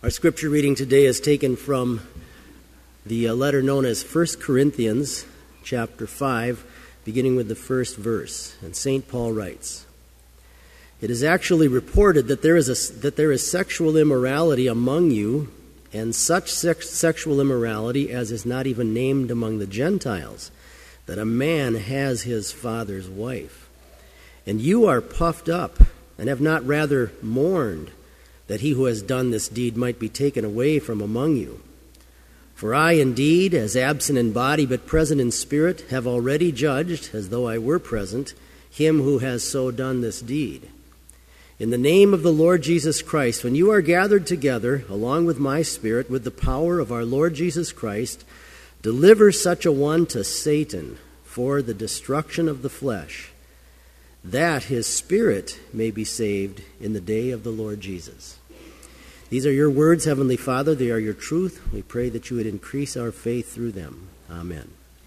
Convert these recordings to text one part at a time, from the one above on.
Our scripture reading today is taken from the letter known as 1 Corinthians chapter 5, beginning with the first verse. And St. Paul writes, "It is actually reported that there is sexual immorality among you, and such sexual immorality as is not even named among the Gentiles, that a man has his father's wife. And you are puffed up, and have not rather mourned, that he who has done this deed might be taken away from among you. For I indeed, as absent in body but present in spirit, have already judged, as though I were present, him who has so done this deed. In the name of the Lord Jesus Christ, when you are gathered together, along with my spirit, with the power of our Lord Jesus Christ, deliver such a one to Satan for the destruction of the flesh, that his spirit may be saved in the day of the Lord Jesus." These are your words, Heavenly Father. They are your truth. We pray that you would increase our faith through them. Amen.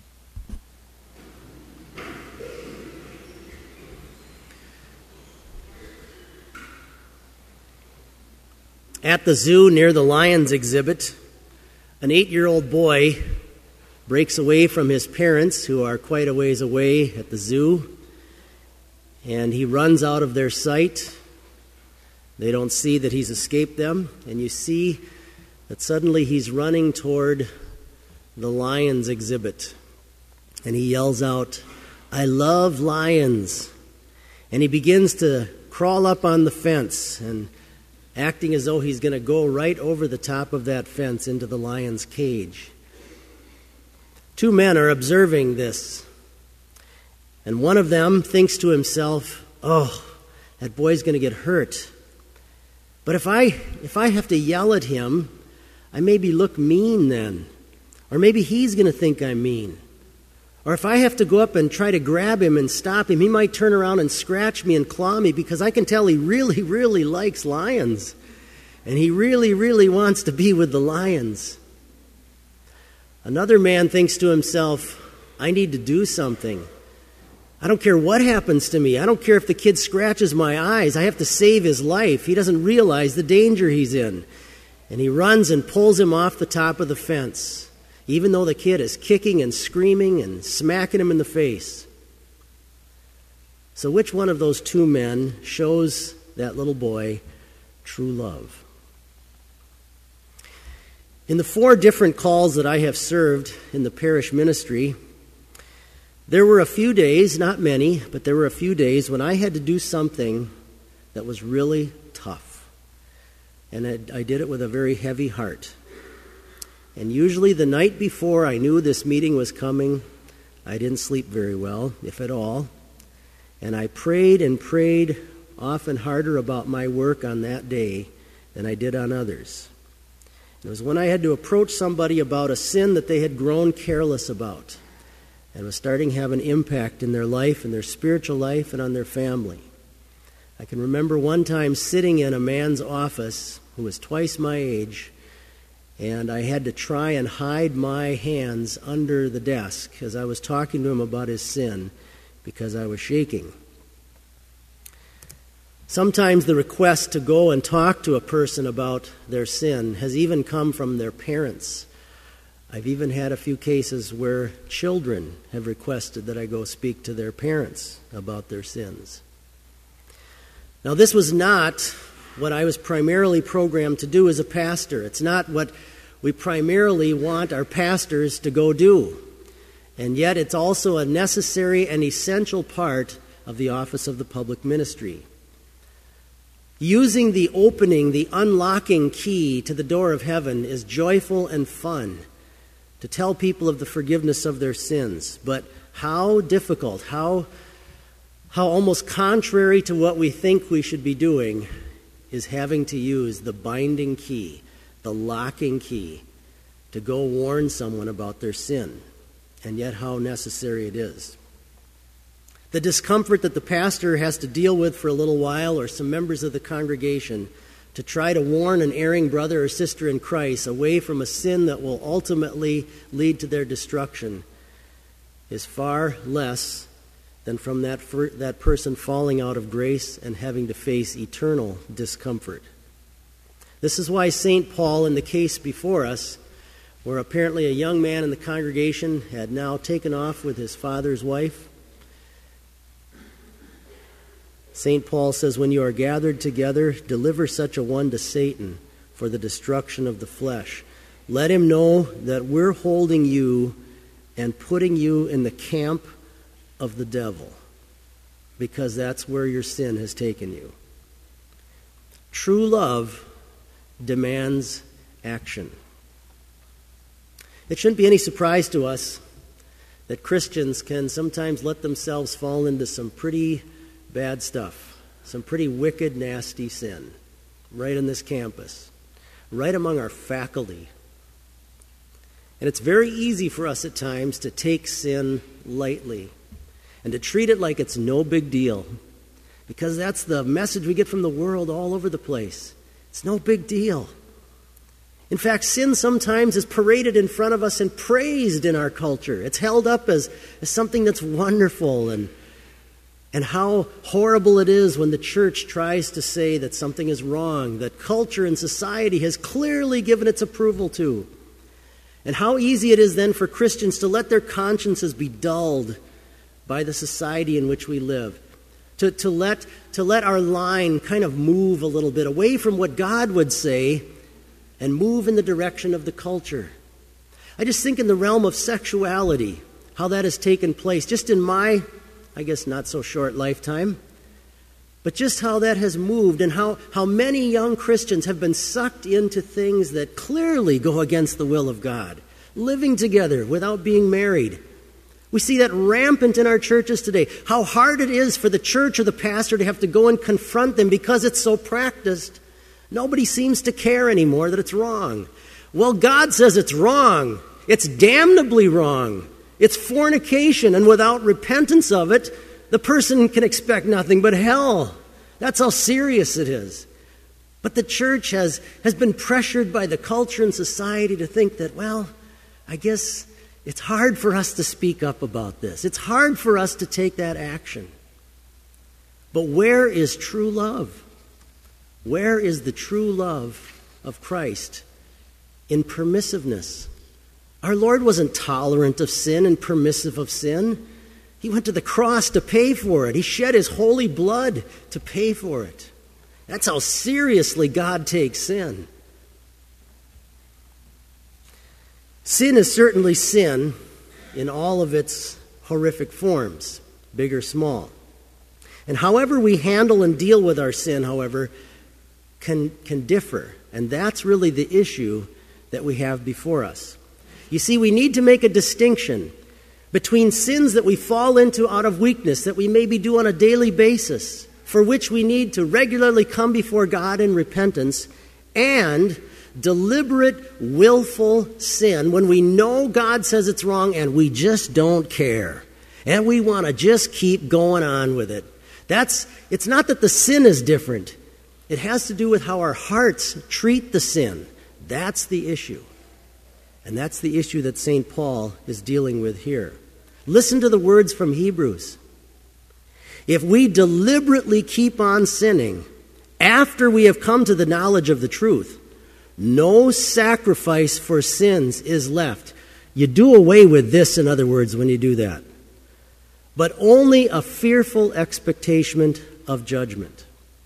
At the zoo near the Lions exhibit, an 8-year-old boy breaks away from his parents, who are quite a ways away at the zoo, and he runs out of their sight. They don't see that he's escaped them, and you see that suddenly he's running toward the lions exhibit, and he yells out, "I love lions." And he begins to crawl up on the fence, and acting as though he's going to go right over the top of that fence into the lion's cage. 2 men are observing this, and one of them thinks to himself, "Oh, that boy's going to get hurt. But if I have to yell at him, I maybe look mean then. Or maybe he's going to think I'm mean. Or if I have to go up and try to grab him and stop him, he might turn around and scratch me and claw me, because I can tell he really, really likes lions. And he really, really wants to be with the lions." Another man thinks to himself, "I need to do something. I don't care what happens to me. I don't care if the kid scratches my eyes. I have to save his life. He doesn't realize the danger he's in." And he runs and pulls him off the top of the fence, even though the kid is kicking and screaming and smacking him in the face. So which one of those 2 men shows that little boy true love? In the 4 different calls that I have served in the parish ministry, there were a few days, not many, but there were a few days when I had to do something that was really tough. And I did it with a very heavy heart. And usually the night before I knew this meeting was coming, I didn't sleep very well, if at all. And I prayed and prayed often harder about my work on that day than I did on others. It was when I had to approach somebody about a sin that they had grown careless about, and was starting to have an impact in their life, in their spiritual life, and on their family. I can remember one time sitting in a man's office who was twice my age, and I had to try and hide my hands under the desk as I was talking to him about his sin, because I was shaking. Sometimes the request to go and talk to a person about their sin has even come from their parents. I've even had a few cases where children have requested that I go speak to their parents about their sins. Now, this was not what I was primarily programmed to do as a pastor. It's not what we primarily want our pastors to go do. And yet it's also a necessary and essential part of the office of the public ministry. Using the opening, the unlocking key to the door of heaven is joyful and fun, to tell people of the forgiveness of their sins. But how difficult, how almost contrary to what we think we should be doing is having to use the binding key, the locking key, to go warn someone about their sin. And yet how necessary it is. The discomfort that the pastor has to deal with for a little while, or some members of the congregation, to try to warn an erring brother or sister in Christ away from a sin that will ultimately lead to their destruction, is far less than from that person falling out of grace and having to face eternal discomfort. This is why St. Paul, in the case before us, where apparently a young man in the congregation had now taken off with his father's wife, St. Paul says, when you are gathered together, deliver such a one to Satan for the destruction of the flesh. Let him know that we're holding you and putting you in the camp of the devil, because that's where your sin has taken you. True love demands action. It shouldn't be any surprise to us that Christians can sometimes let themselves fall into some pretty bad stuff, some pretty wicked, nasty sin, right on this campus, right among our faculty. And it's very easy for us at times to take sin lightly and to treat it like it's no big deal, because that's the message we get from the world all over the place. It's no big deal. In fact, sin sometimes is paraded in front of us and praised in our culture. It's held up as something that's wonderful, and how horrible it is when the church tries to say that something is wrong, that culture and society has clearly given its approval to. And how easy it is then for Christians to let their consciences be dulled by the society in which we live, to let our line kind of move a little bit away from what God would say and move in the direction of the culture. I just think in the realm of sexuality, how that has taken place, just in my, I guess not so short lifetime, but just how that has moved, and how many young Christians have been sucked into things that clearly go against the will of God, living together without being married. We see that rampant in our churches today. How hard it is for the church or the pastor to have to go and confront them because it's so practiced. Nobody seems to care anymore that it's wrong. Well, God says it's wrong. It's damnably wrong. It's fornication, and without repentance of it, the person can expect nothing but hell. That's how serious it is. But the church has been pressured by the culture and society to think that, well, I guess it's hard for us to speak up about this. It's hard for us to take that action. But where is true love? Where is the true love of Christ? In permissiveness. Our Lord wasn't tolerant of sin and permissive of sin. He went to the cross to pay for it. He shed his holy blood to pay for it. That's how seriously God takes sin. Sin is certainly sin in all of its horrific forms, big or small. And however we handle and deal with our sin, however, can differ. And that's really the issue that we have before us. You see, we need to make a distinction between sins that we fall into out of weakness, that we maybe do on a daily basis, for which we need to regularly come before God in repentance, and deliberate, willful sin when we know God says it's wrong and we just don't care. And we want to just keep going on with it. It's not that the sin is different. It has to do with how our hearts treat the sin. That's the issue. And that's the issue that St. Paul is dealing with here. Listen to the words from Hebrews. If we deliberately keep on sinning after we have come to the knowledge of the truth, no sacrifice for sins is left. You do away with this, in other words, when you do that. But only a fearful expectation of judgment.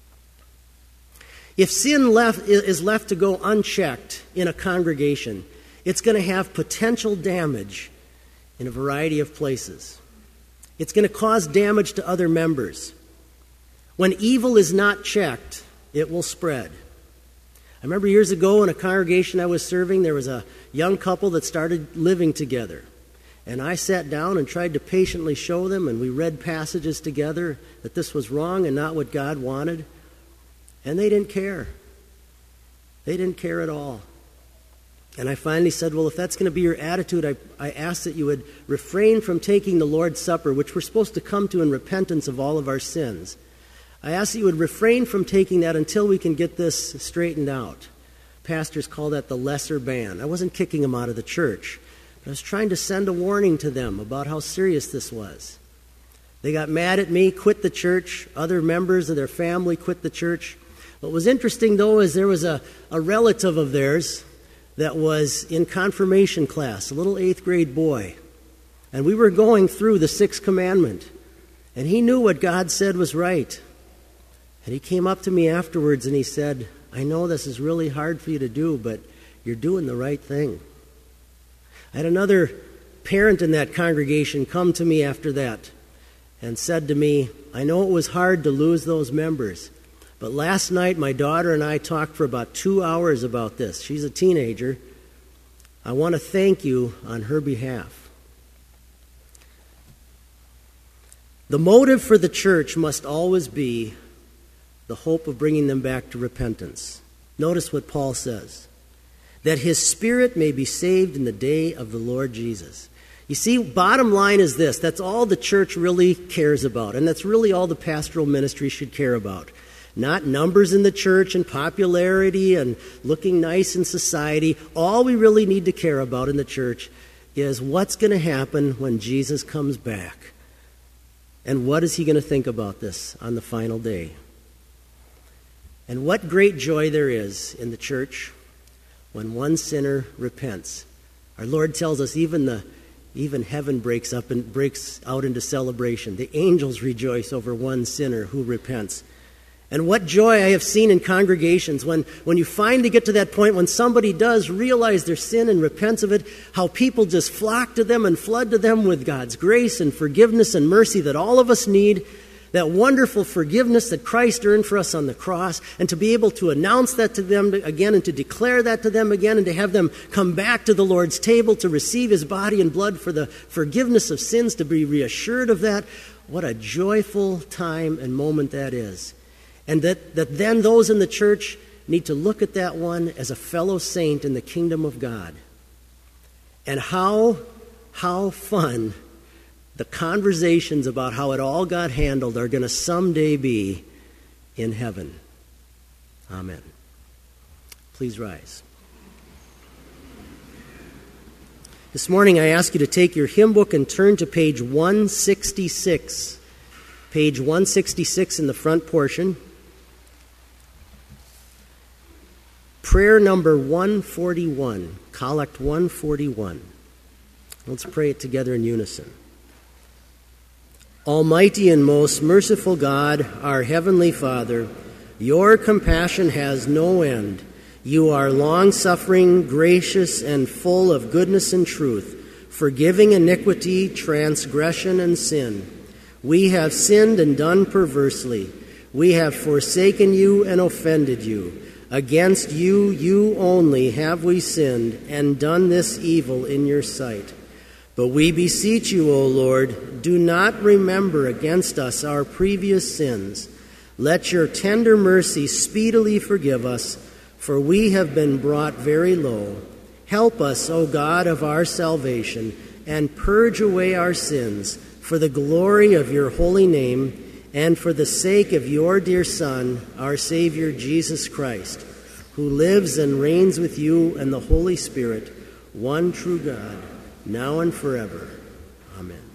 If sin is left to go unchecked in a congregation, it's going to have potential damage in a variety of places. It's going to cause damage to other members. When evil is not checked, it will spread. I remember years ago in a congregation I was serving, there was a young couple that started living together. And I sat down and tried to patiently show them, and we read passages together that this was wrong and not what God wanted. And they didn't care. They didn't care at all. And I finally said, well, if that's going to be your attitude, I ask that you would refrain from taking the Lord's Supper, which we're supposed to come to in repentance of all of our sins. I ask that you would refrain from taking that until we can get this straightened out. Pastors call that the lesser ban. I wasn't kicking them out of the church. I was trying to send a warning to them about how serious this was. They got mad at me, quit the church. Other members of their family quit the church. What was interesting, though, is there was a relative of theirs that was in confirmation class, a little 8th grade boy. And we were going through the 6th commandment. And he knew what God said was right. And he came up to me afterwards and he said, I know this is really hard for you to do, but you're doing the right thing. I had another parent in that congregation come to me after that and said to me, I know it was hard to lose those members, but last night my daughter and I talked for about 2 hours about this. She's a teenager. I want to thank you on her behalf. The motive for the church must always be the hope of bringing them back to repentance. Notice what Paul says, that his spirit may be saved in the day of the Lord Jesus. You see, bottom line is this. That's all the church really cares about, and that's really all the pastoral ministry should care about. Not numbers in the church and popularity and looking nice in society. All we really need to care about in the church is what's going to happen when Jesus comes back. And what is he going to think about this on the final day? And what great joy there is in the church when one sinner repents. Our Lord tells us even heaven breaks out into celebration. The angels rejoice over one sinner who repents. And what joy I have seen in congregations when you finally get to that point when somebody does realize their sin and repents of it, how people just flock to them and flood to them with God's grace and forgiveness and mercy that all of us need, that wonderful forgiveness that Christ earned for us on the cross, and to be able to announce that to them again and to declare that to them again and to have them come back to the Lord's table to receive his body and blood for the forgiveness of sins, to be reassured of that. What a joyful time and moment that is. And that then those in the church need to look at that one as a fellow saint in the kingdom of God. And how fun the conversations about how it all got handled are going to someday be in heaven. Amen. Please rise. This morning I ask you to take your hymn book and turn to page 166. Page 166 in the front portion. Prayer number 141, Collect 141. Let's pray it together in unison. Almighty and most merciful God, our Heavenly Father, your compassion has no end. You are long-suffering, gracious, and full of goodness and truth, forgiving iniquity, transgression, and sin. We have sinned and done perversely. We have forsaken you and offended you. Against you, you only, have we sinned and done this evil in your sight. But we beseech you, O Lord, do not remember against us our previous sins. Let your tender mercy speedily forgive us, for we have been brought very low. Help us, O God of our salvation, and purge away our sins, for the glory of your holy name, and for the sake of your dear Son, our Savior Jesus Christ, who lives and reigns with you and the Holy Spirit, one true God, now and forever. Amen.